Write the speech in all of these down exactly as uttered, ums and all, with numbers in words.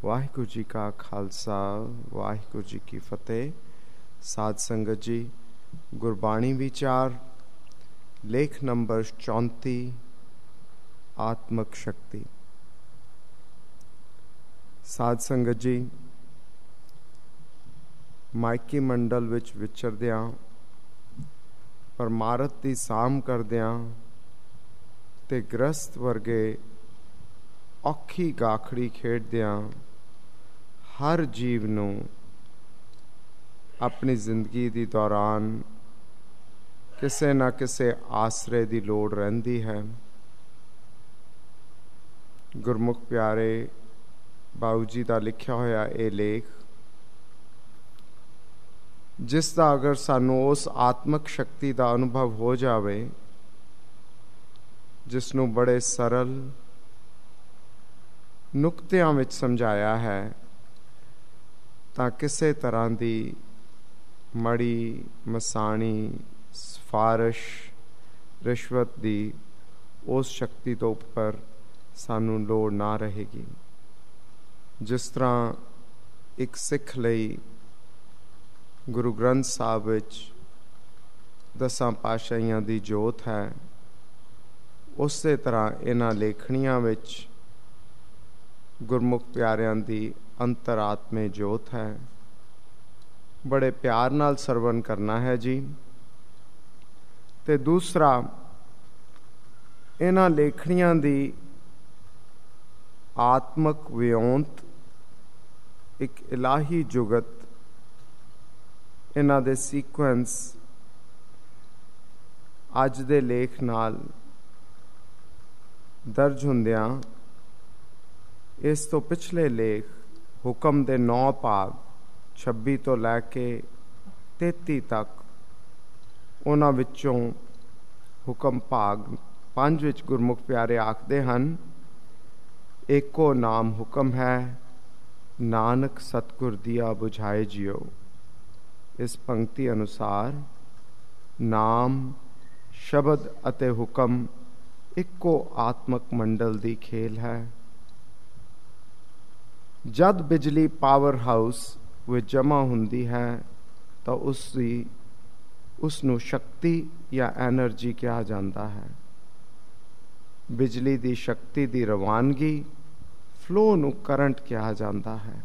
ਵਾਹਿਗੁਰੂ ਜੀ ਕਾ ਖਾਲਸਾ ਵਾਹਿਗੁਰੂ ਜੀ ਕੀ ਫਤਿਹ। ਸਾਧ ਸੰਗਤ ਜੀ, ਗੁਰਬਾਣੀ ਵਿਚਾਰ ਲੇਖ ਨੰਬਰ ਚੌਂਤੀ, ਆਤਮਕ ਸ਼ਕਤੀ। ਸਾਧ ਸੰਗਤ ਜੀ, ਮਾਇਕੀ ਮੰਡਲ ਵਿੱਚ ਵਿਚਰਦਿਆਂ, ਪਰਮਾਰਥ ਦੀ ਸਾਂਭ ਕਰਦਿਆਂ ਤੇ ਗ੍ਰਸਤ ਵਰਗੇ ਔਖੀ ਗਾਖੜੀ ਖੇਡਦਿਆਂ ਹਰ ਜੀਵ ਨੂੰ ਆਪਣੀ ਜ਼ਿੰਦਗੀ ਦੀ ਦੌਰਾਨ ਕਿਸੇ ਨਾ ਕਿਸੇ ਆਸਰੇ ਦੀ ਲੋੜ ਰਹਿੰਦੀ ਹੈ। ਗੁਰਮੁਖ ਪਿਆਰੇ ਬਾਊ ਜੀ ਦਾ ਲਿਖਿਆ ਹੋਇਆ ਇਹ ਲੇਖ, ਜਿਸ ਦਾ ਅਗਰ ਸਾਨੂੰ ਉਸ ਆਤਮਕ ਸ਼ਕਤੀ ਦਾ ਅਨੁਭਵ ਹੋ ਜਾਵੇ ਜਿਸ ਨੂੰ ਬੜੇ ਸਰਲ ਨੁਕਤਿਆਂ ਵਿੱਚ ਸਮਝਾਇਆ ਹੈ, ਤਾਂ ਕਿਸੇ ਤਰ੍ਹਾਂ ਦੀ ਮੜੀ ਮਸਾਣੀ ਸਿਫਾਰਿਸ਼ ਰਿਸ਼ਵਤ ਦੀ ਉਸ ਸ਼ਕਤੀ ਤੋਂ ਉੱਪਰ ਸਾਨੂੰ ਲੋੜ ਨਾ ਰਹੇਗੀ। ਜਿਸ ਤਰ੍ਹਾਂ ਇੱਕ ਸਿੱਖ ਲਈ ਗੁਰੂ ਗ੍ਰੰਥ ਸਾਹਿਬ ਵਿੱਚ ਦਸਾਂ ਪਾਤਸ਼ਾਹੀਆਂ ਦੀ ਜੋਤ ਹੈ, ਉਸੇ ਤਰ੍ਹਾਂ ਇਹਨਾਂ ਲੇਖਣੀਆਂ ਵਿੱਚ ਗੁਰਮੁਖ ਪਿਆਰਿਆਂ ਦੀ ਅੰਤਰਾਤਮੇ ਜੋਤ ਹੈ। ਬੜੇ ਪਿਆਰ ਨਾਲ ਸਰਵਣ ਕਰਨਾ ਹੈ ਜੀ। ਤੇ ਦੂਸਰਾ, ਇਹਨਾਂ ਲੇਖਣੀਆਂ ਦੀ ਆਤਮਕ ਵਿਉਂਤ, ਇੱਕ ਇਲਾਹੀ ਜੁਗਤ, ਇਹਨਾਂ ਦੇ ਸੀਕੁਐਂਸ ਅੱਜ ਦੇ ਲੇਖ ਨਾਲ ਦਰਜ ਹੁੰਦਿਆਂ ਇਸ ਤੋਂ ਪਿਛਲੇ ਲੇਖ ਹੁਕਮ ਦੇ ਨੌ ਭਾਗ ਛੱਬੀ ਤੋਂ ਲੈ ਕੇ ਤੇਤੀ ਤੱਕ, ਉਹਨਾਂ ਵਿੱਚੋਂ ਹੁਕਮ ਭਾਗ ਪੰਜ ਵਿੱਚ ਗੁਰਮੁਖ ਪਿਆਰੇ ਆਖਦੇ ਹਨ, ਏਕੋ ਨਾਮ ਹੁਕਮ ਹੈ, ਨਾਨਕ ਸਤਿਗੁਰ ਦੀਆ ਬੁਝਾਏ ਜਿਉ। ਇਸ ਪੰਕਤੀ ਅਨੁਸਾਰ ਨਾਮ, ਸ਼ਬਦ ਅਤੇ ਹੁਕਮ ਇੱਕੋ ਆਤਮਕ ਮੰਡਲ ਦੀ ਖੇਲ ਹੈ। ਜਦ ਬਿਜਲੀ ਪਾਵਰ ਹਾਊਸ ਵਿੱਚ ਜਮ੍ਹਾਂ ਹੁੰਦੀ ਹੈ ਤਾਂ ਉਸ ਦੀ ਉਸ ਨੂੰ ਸ਼ਕਤੀ ਜਾਂ ਐਨਰਜੀ ਕਿਹਾ ਜਾਂਦਾ ਹੈ। ਬਿਜਲੀ ਦੀ ਸ਼ਕਤੀ ਦੀ ਰਵਾਨਗੀ, ਫਲੋ ਨੂੰ ਕਰੰਟ ਕਿਹਾ ਜਾਂਦਾ ਹੈ।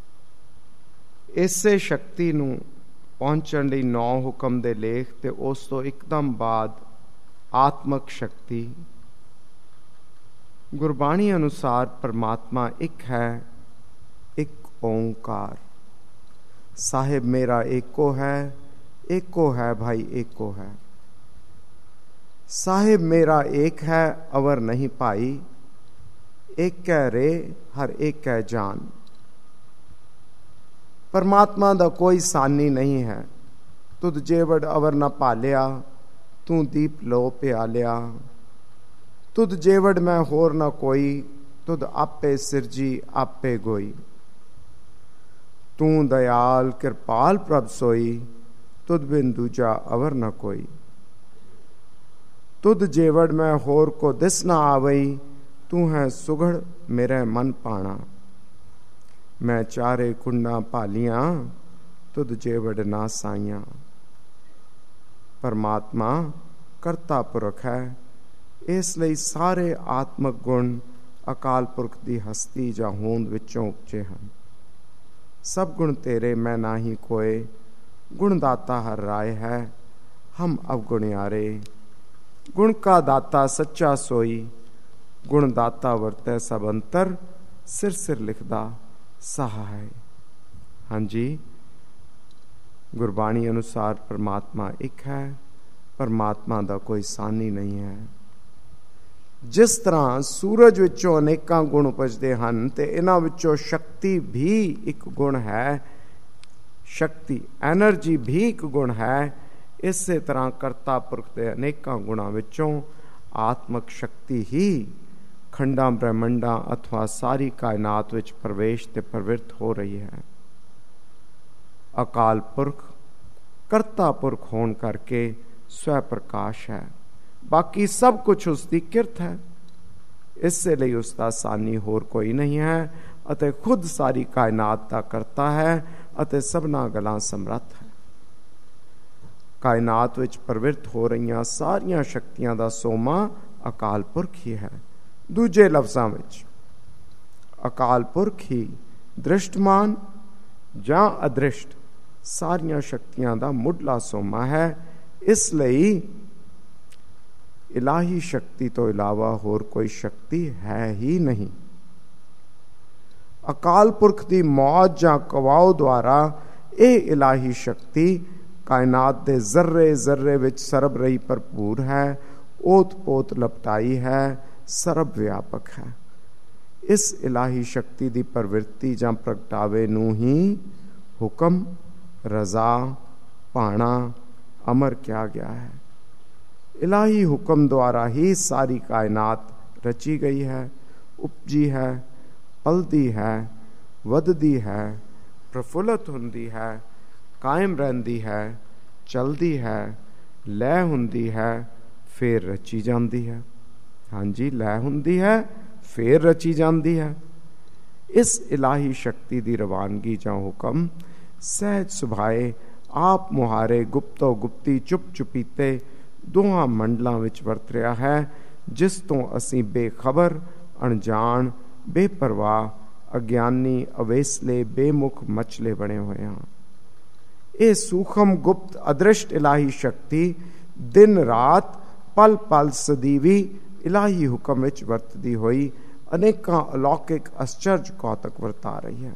ਇਸੇ ਸ਼ਕਤੀ ਨੂੰ ਪਹੁੰਚਣ ਲਈ ਨੌ ਹੁਕਮ ਦੇ ਲੇਖ ਤੇ ਉਸ ਤੋਂ ਇੱਕਦਮ ਬਾਅਦ ਆਤਮਕ ਸ਼ਕਤੀ। ਗੁਰਬਾਣੀ ਅਨੁਸਾਰ ਪਰਮਾਤਮਾ ਇੱਕ ਹੈ, ਇੱਕ ਓਂਕਾਰ। ਸਾਹਿਬ ਮੇਰਾ ਏਕੋ ਹੈ, ਏਕੋ ਹੈ ਭਾਈ ਏਕੋ ਹੈ। ਸਾਹਿਬ ਮੇਰਾ ਏਕ ਹੈ, ਅਵਰ ਨਹੀਂ ਭਾਈ, ਏਕ ਹੈ ਰੇ ਹਰ ਏਕ ਹੈ ਜਾਨ। ਪਰਮਾਤਮਾ ਦਾ ਕੋਈ ਸਾਨੀ ਨਹੀਂ ਹੈ। ਤੁਧ ਜੇਵੜ ਅਵਰ ਨਾ ਪਾਲਿਆ, ਤੂੰ ਦੀਪ ਲੋ ਪਿਆਲਿਆ। ਤੁਧ ਜੇਵੜ ਮੈਂ ਹੋਰ ਨਾ ਕੋਈ, ਤੁਧ ਆਪੇ ਸਿਰਜੀ ਆਪੇ ਗੋਈ। ਤੂੰ ਦਇਆਲ ਕਿਰਪਾਲ ਪ੍ਰਭ ਸੋਈ, ਤੁਧ ਬਿਨ ਦੂਜਾ ਅਵਰ ਨ ਕੋਈ। ਤੁਧ ਜੇਵੜ ਮੈਂ ਹੋਰ ਕੋ ਦਿਸ ਨਾ ਆਵਈ, ਤੂੰ ਹੈ ਸੁਗੜ ਮੇਰੇ ਮਨ ਪਾਣਾ। ਮੈਂ ਚਾਰੇ ਕੁੰਡਾਂ ਭਾਲੀਆਂ, ਤੁਧ ਜੇਵੜ ਨਾ ਸਾਈਆਂ। ਪਰਮਾਤਮਾ ਕਰਤਾ ਪੁਰਖ ਹੈ, ਇਸ ਲਈ ਸਾਰੇ ਆਤਮਕ ਗੁਣ ਅਕਾਲ ਪੁਰਖ ਦੀ ਹਸਤੀ ਜਾਂ ਹੋਂਦ ਵਿੱਚੋਂ ਉਪਜੇ ਹਨ। ਸਭ ਗੁਣ ਤੇਰੇ ਮੈਂ ਨਾਹੀ ਕੋਏ, ਗੁਣ ਦਾਤਾ ਹਰ ਰਾਏ ਹੈ, ਹਮ ਅਵਗੁਣਿਆਰੇ। ਗੁਣ ਕਾ ਦਾਤਾ ਸੱਚਾ ਸੋਈ, ਗੁਣ ਦਾਤਾ ਵਰਤੈ ਸਭ ਅੰਤਰ, ਸਿਰ ਸਿਰ ਲਿਖਦਾ ਸਹਾਇ। ਹਾਂਜੀ, ਗੁਰਬਾਣੀ ਅਨੁਸਾਰ ਪਰਮਾਤਮਾ ਇੱਕ ਹੈ, ਪਰਮਾਤਮਾ ਦਾ ਕੋਈ ਸਾਨੀ ਨਹੀਂ ਹੈ। ਜਿਸ ਤਰ੍ਹਾਂ ਸੂਰਜ ਵਿੱਚੋਂ ਅਨੇਕਾਂ ਗੁਣ ਉਪਜਦੇ ਹਨ ਤੇ ਇਹਨਾਂ ਵਿੱਚੋਂ ਸ਼ਕਤੀ ਵੀ ਇੱਕ ਗੁਣ ਹੈ, ਸ਼ਕਤੀ ਐਨਰਜੀ ਵੀ ਇੱਕ ਗੁਣ ਹੈ, ਇਸੇ ਤਰ੍ਹਾਂ ਕਰਤਾ ਪੁਰਖ ਦੇ ਅਨੇਕਾਂ ਗੁਣਾਂ ਵਿੱਚੋਂ ਆਤਮਕ ਸ਼ਕਤੀ ਹੀ ਖੰਡਾਂ ਬ੍ਰਹਮੰਡਾਂ ਅਥਵਾ ਸਾਰੀ ਕਾਇਨਾਤ ਵਿੱਚ ਪ੍ਰਵੇਸ਼ ਤੇ ਪ੍ਰਵਿਰਤ ਹੋ ਰਹੀ ਹੈ। ਅਕਾਲ ਪੁਰਖ ਕਰਤਾ ਪੁਰਖ ਹੋਣ ਕਰਕੇ ਸਵੈ ਪ੍ਰਕਾਸ਼ ਹੈ, ਬਾਕੀ ਸਭ ਕੁਝ ਉਸ ਦੀ ਕਿਰਤ ਹੈ। ਇਸੇ ਲਈ ਉਸ ਦਾ ਸਾਨੀ ਹੋਰ ਕੋਈ ਨਹੀਂ ਹੈ। ਅਤੇ ਖੁਦ ਸਾਰੀ ਕਾਇਨਾਤ ਦਾ ਕਰਤਾ ਹੈ ਅਤੇ ਸਭਨਾਂ ਗੱਲਾਂ ਸਮਰੱਥ ਹੈ। ਕਾਇਨਾਤ ਵਿੱਚ ਪ੍ਰਵਿਰਤ ਹੋ ਰਹੀਆਂ ਸਾਰੀਆਂ ਸ਼ਕਤੀਆਂ ਦਾ ਸੋਮਾ ਅਕਾਲ ਪੁਰਖ ਹੀ ਹੈ। ਦੂਜੇ ਲਫ਼ਜ਼ਾਂ ਵਿੱਚ ਅਕਾਲ ਪੁਰਖ ਹੀ ਦ੍ਰਿਸ਼ਟਮਾਨ ਜਾਂ ਅਦ੍ਰਿਸ਼ਟ ਸਾਰੀਆਂ ਸ਼ਕਤੀਆਂ ਦਾ ਮੁੱਢਲਾ ਸੋਮਾ ਹੈ। ਇਸ ਲਈ ਇਲਾਹੀ ਸ਼ਕਤੀ ਤੋਂ ਇਲਾਵਾ ਹੋਰ ਕੋਈ ਸ਼ਕਤੀ ਹੈ ਹੀ ਨਹੀਂ। ਅਕਾਲ ਪੁਰਖ ਦੀ ਮੌਤ ਜਾਂ ਕਵਾਓ ਦੁਆਰਾ ਇਹ ਇਲਾਹੀ ਸ਼ਕਤੀ ਕਾਇਨਾਤ ਦੇ ਜ਼ਰਰੇ ਜ਼ਰਰੇ ਵਿੱਚ ਸਰਬ ਰਹੀ ਭਰਪੂਰ ਹੈ, ਓਤ ਪੋਤ ਲਪਟਾਈ ਹੈ, ਸਰਬ ਵਿਆਪਕ ਹੈ। ਇਸ ਇਲਾਹੀ ਸ਼ਕਤੀ ਦੀ ਪ੍ਰਵਿਰਤੀ ਜਾਂ ਪ੍ਰਗਟਾਵੇ ਨੂੰ ਹੀ ਹੁਕਮ, ਰਜ਼ਾ, ਭਾਣਾ, ਅਮਰ ਕਿਹਾ ਗਿਆ ਹੈ। ਇਲਾਹੀ ਹੁਕਮ ਦੁਆਰਾ ਹੀ ਸਾਰੀ ਕਾਇਨਾਤ ਰਚੀ ਗਈ ਹੈ, ਉਪਜੀ ਹੈ, ਪਲਦੀ ਹੈ, ਵੱਧਦੀ ਹੈ, ਪ੍ਰਫੁੱਲਤ ਹੁੰਦੀ ਹੈ, ਕਾਇਮ ਰਹਿੰਦੀ ਹੈ, ਚਲਦੀ ਹੈ, ਲੈ ਹੁੰਦੀ ਹੈ, ਫੇਰ ਰਚੀ ਜਾਂਦੀ ਹੈ। ਹਾਂਜੀ, ਲੈ ਹੁੰਦੀ ਹੈ, ਫੇਰ ਰਚੀ ਜਾਂਦੀ ਹੈ। ਇਸ ਇਲਾਹੀ ਸ਼ਕਤੀ ਦੀ ਰਵਾਨਗੀ ਜਾਂ ਹੁਕਮ ਸਹਿਜ ਸੁਭਾਏ ਆਪ ਮੁਹਾਰੇ ਗੁਪਤੋ ਗੁਪਤੀ ਚੁੱਪ ਚੁਪੀਤੇ ਦੋਹਾਂ ਮੰਡਲਾਂ ਵਿੱਚ ਵਰਤ ਰਿਹਾ ਹੈ, ਜਿਸ ਤੋਂ ਅਸੀਂ ਬੇਖਬਰ, ਅਣਜਾਣ, ਬੇਪਰਵਾਹ, ਅਗਿਆਨੀ, ਅਵੇਸਲੇ, ਬੇਮੁਖ ਮਚਲੇ ਬਣੇ ਹੋਏ ਹਾਂ। ਇਹ ਸੂਖਮ, ਗੁਪਤ, ਅਦ੍ਰਿਸ਼ਟ ਇਲਾਹੀ ਸ਼ਕਤੀ ਦਿਨ ਰਾਤ ਪਲ ਪਲ ਸਦੀਵੀ ਇਲਾਹੀ ਹੁਕਮ ਵਿੱਚ ਵਰਤਦੀ ਹੋਈ ਅਨੇਕਾਂ ਅਲੌਕਿਕ ਅਸਚਰਜ ਕੌਤਕ ਵਰਤਾ ਰਹੀ ਹੈ।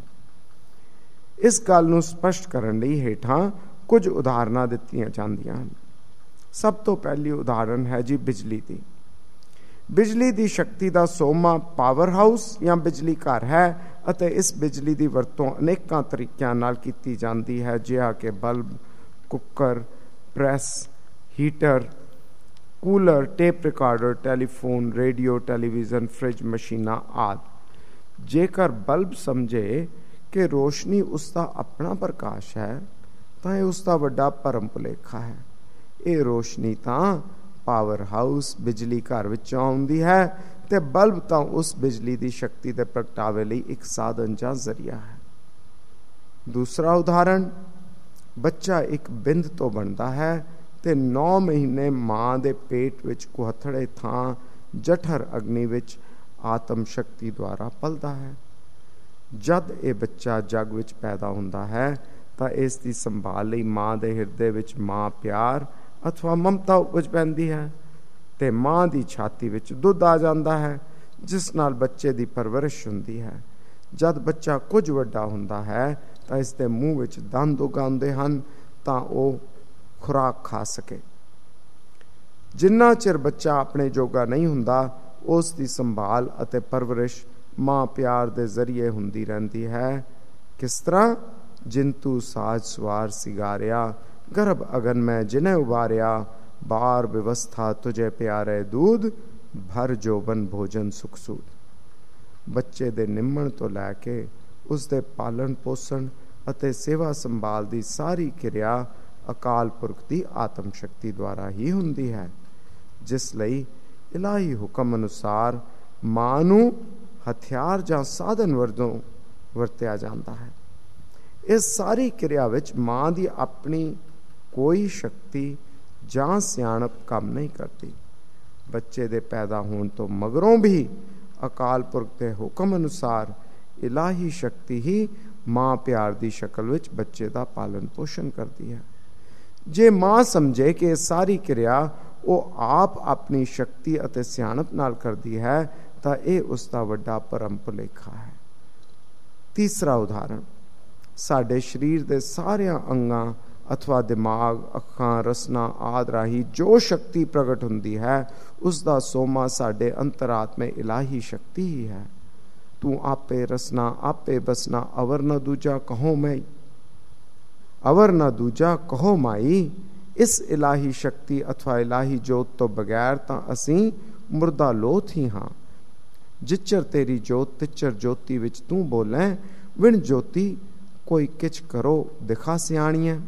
ਇਸ ਗੱਲ ਨੂੰ ਸਪਸ਼ਟ ਕਰਨ ਲਈ ਹੇਠਾਂ ਕੁਝ ਉਦਾਹਰਨਾਂ ਦਿੱਤੀਆਂ ਜਾਂਦੀਆਂ ਹਨ। ਸਭ ਤੋਂ ਪਹਿਲੀ ਉਦਾਹਰਨ ਹੈ ਜੀ ਬਿਜਲੀ ਦੀ। ਬਿਜਲੀ ਦੀ ਸ਼ਕਤੀ ਦਾ ਸੋਮਾ ਪਾਵਰ ਹਾਊਸ ਜਾਂ ਬਿਜਲੀ ਘਰ ਹੈ ਅਤੇ ਇਸ ਬਿਜਲੀ ਦੀ ਵਰਤੋਂ ਅਨੇਕਾਂ ਤਰੀਕਿਆਂ ਨਾਲ ਕੀਤੀ ਜਾਂਦੀ ਹੈ, ਜਿਹਾ ਕਿ bulb, cooker, press, heater, cooler, tape recorder, telephone, radio, television, fridge, ਮਸ਼ੀਨਾਂ ਆਦਿ। ਜੇਕਰ ਬਲਬ ਸਮਝੇ ਕਿ ਰੋਸ਼ਨੀ ਉਸ ਦਾ ਆਪਣਾ ਪ੍ਰਕਾਸ਼ ਹੈ ਤਾਂ ਇਹ ਉਸ ਦਾ ਵੱਡਾ ਭਰਮ ਭੁਲੇਖਾ ਹੈ। ਇਹ ਰੋਸ਼ਨੀ ਤਾਂ ਪਾਵਰ ਹਾਊਸ ਬਿਜਲੀ ਘਰ ਵਿੱਚੋਂ ਆਉਂਦੀ ਹੈ ਤੇ ਬਲਬ ਤਾਂ ਉਸ ਬਿਜਲੀ ਦੀ ਸ਼ਕਤੀ ਦੇ ਪ੍ਰਗਟਾਵੇ ਲਈ ਇੱਕ ਸਾਧਨ ਜਾਂ ਜ਼ਰੀਆ ਹੈ। ਦੂਸਰਾ ਉਦਾਹਰਣ, ਬੱਚਾ ਇੱਕ ਬਿੰਦ ਤੋਂ ਬਣਦਾ ਹੈ ਤੇ ਨੌ ਮਹੀਨੇ ਮਾਂ ਦੇ ਪੇਟ ਵਿੱਚ ਕੁਹਥੜੇ ਥਾਂ ਜਠਰ ਅਗਨੀ ਵਿੱਚ ਆਤਮ ਸ਼ਕਤੀ ਦੁਆਰਾ ਪਲਦਾ ਹੈ। ਜਦ ਇਹ ਬੱਚਾ ਜਗ ਵਿੱਚ ਪੈਦਾ ਹੁੰਦਾ ਹੈ ਤਾਂ ਇਸ ਦੀ ਸੰਭਾਲ ਲਈ ਮਾਂ ਦੇ ਹਿਰਦੇ ਵਿੱਚ ਮਾਂ ਪਿਆਰ ਅਥਵਾ ਮਮਤਾ ਉਪਜ ਪੈਂਦੀ ਹੈ ਤੇ ਮਾਂ ਦੀ ਛਾਤੀ ਵਿੱਚ ਦੁੱਧ ਆ ਜਾਂਦਾ ਹੈ, ਜਿਸ ਨਾਲ ਬੱਚੇ ਦੀ ਪਰਵਰਿਸ਼ ਹੁੰਦੀ ਹੈ। ਜਦ ਬੱਚਾ ਕੁਝ ਵੱਡਾ ਹੁੰਦਾ ਹੈ ਤਾਂ ਇਸ ਦੇ ਮੂੰਹ ਵਿੱਚ ਦੰਦ ਉਗਾਉਂਦੇ ਹਨ ਤਾਂ ਉਹ ਖੁਰਾਕ ਖਾ ਸਕੇ। ਜਿੰਨਾ ਚਿਰ ਬੱਚਾ ਆਪਣੇ ਜੋਗਾ ਨਹੀਂ ਹੁੰਦਾ, ਉਸ ਦੀ ਸੰਭਾਲ ਅਤੇ ਪਰਵਰਿਸ਼ ਮਾਂ ਪਿਆਰ ਦੇ ਜ਼ਰੀਏ ਹੁੰਦੀ ਰਹਿੰਦੀ ਹੈ। ਕਿਸ ਤਰ੍ਹਾਂ? ਜਿੰਤੂ ਸਾਜ ਸਵਾਰ ਸਿਗਾਰਿਆ, ਗਰਭ ਅਗਨ ਮੈਂ ਜਿਨੇ ਉਬਾਰਿਆ, ਬਾਰ ਵਿਵਸਥਾ ਤੁਝੇ ਪਿਆਰੇ ਦੂਧ, ਭਰ ਜੋਬਨ ਭੋਜਨ ਸੁਖ ਸੂਦ। ਬੱਚੇ ਦੇ ਨਿੰਮਣ ਤੋਂ ਲੈ ਕੇ ਉਸ ਦੇ ਪਾਲਣ ਪੋਸ਼ਣ ਅਤੇ ਸੇਵਾ ਸੰਭਾਲ ਦੀ ਸਾਰੀ ਕਿਰਿਆ ਅਕਾਲ ਪੁਰਖ ਦੀ ਆਤਮ ਸ਼ਕਤੀ ਦੁਆਰਾ ਹੀ ਹੁੰਦੀ ਹੈ, ਜਿਸ ਲਈ ਇਲਾਹੀ ਹੁਕਮ ਅਨੁਸਾਰ ਮਾਂ ਨੂੰ ਹਥਿਆਰ ਜਾਂ ਸਾਧਨ ਵਜੋਂ ਵਰਤਿਆ ਜਾਂਦਾ ਹੈ। ਇਸ ਸਾਰੀ ਕਿਰਿਆ ਵਿੱਚ ਮਾਂ ਦੀ ਆਪਣੀ ਕੋਈ ਸ਼ਕਤੀ ਜਾਂ ਸਿਆਣਪ ਕੰਮ ਨਹੀਂ ਕਰਦੀ। ਬੱਚੇ ਦੇ ਪੈਦਾ ਹੋਣ ਤੋਂ ਮਗਰੋਂ ਵੀ ਅਕਾਲ ਪੁਰਖ ਦੇ ਹੁਕਮ ਅਨੁਸਾਰ ਇਲਾਹੀ ਸ਼ਕਤੀ ਹੀ ਮਾਂ ਪਿਆਰ ਦੀ ਸ਼ਕਲ ਵਿੱਚ ਬੱਚੇ ਦਾ ਪਾਲਣ ਪੋਸ਼ਣ ਕਰਦੀ ਹੈ। ਜੇ ਮਾਂ ਸਮਝੇ ਕਿ ਇਹ ਸਾਰੀ ਕਿਰਿਆ ਉਹ ਆਪ ਆਪਣੀ ਸ਼ਕਤੀ ਅਤੇ ਸਿਆਣਪ ਨਾਲ ਕਰਦੀ ਹੈ ਤਾਂ ਇਹ ਉਸ ਦਾ ਵੱਡਾ ਭਰਮ ਭੁਲੇਖਾ ਹੈ। ਤੀਸਰਾ ਉਦਾਹਰਣ, ਸਾਡੇ ਸਰੀਰ ਦੇ ਸਾਰਿਆਂ ਅੰਗਾਂ ਅਥਵਾ ਦਿਮਾਗ, ਅੱਖਾਂ, ਰਸਨਾ ਆਦਿ ਰਾਹੀਂ ਜੋ ਸ਼ਕਤੀ ਪ੍ਰਗਟ ਹੁੰਦੀ ਹੈ, ਉਸ ਦਾ ਸੋਮਾ ਸਾਡੇ ਅੰਤਰਾਤਮੇ ਇਲਾਹੀ ਸ਼ਕਤੀ ਹੀ ਹੈ। ਤੂੰ ਆਪੇ ਰਸਨਾ ਆਪੇ ਬਸਨਾ, ਅਵਰ ਨ ਦੂਜਾ ਕਹੋ ਮੈਂ, ਅਵਰ ਨ ਦੂਜਾ ਕਹੋ ਮਾਈ। ਇਸ ਇਲਾਹੀ ਸ਼ਕਤੀ ਅਥਵਾ ਇਲਾਹੀ ਜੋਤ ਤੋਂ ਬਗੈਰ ਤਾਂ ਅਸੀਂ ਮੁਰਦਾ ਲੋਥ ਹੀ ਹਾਂ। ਜਿਚਰ ਤੇਰੀ ਜੋਤ ਤਿਚਰ ਜੋਤੀ ਵਿੱਚ ਤੂੰ ਬੋਲੇ, ਵਿਣ ਜੋਤੀ ਕੋਈ ਕਿਛ ਕਰੋ ਦਿਖਾ ਸਿਆਣੀਏ।